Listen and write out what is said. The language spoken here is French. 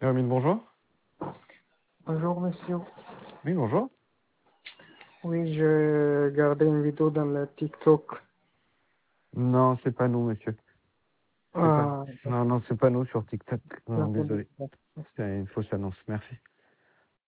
Hermine, bonjour. Bonjour monsieur. Oui, bonjour. Oui, je regardais une vidéo dans le TikTok. Non, c'est pas nous, monsieur. C'est pas. Ah, Non, non, c'est pas nous sur TikTok. Non, d'accord. désolé. C'est une fausse annonce. Merci.